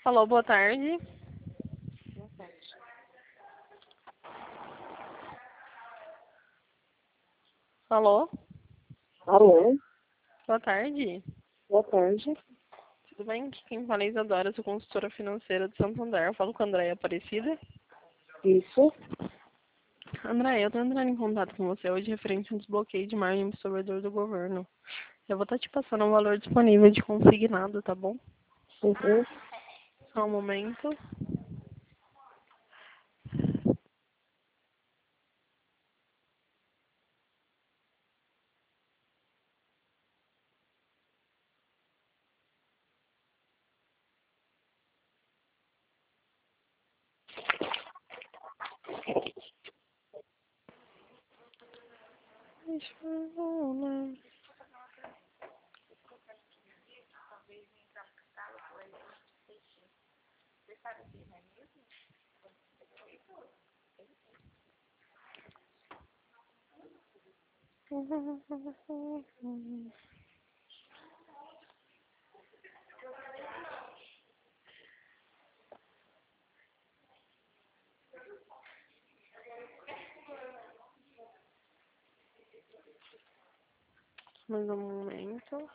Alô, boa tarde. Alô, Alô, boa tarde. boa tarde. Tudo bem? Aqui quem fala é Isadora, sou consultora financeira de Santander. Eu falo com a Andréia Aparecida. Isso, Andréia, eu tô entrando em contato com você hoje referente ao desbloqueio de margem do servidor do governo. Eu vou estar te passando um valor disponível de consignado, tá bom? uhum. Só um momento. Deixa eu ver. Mais um momento.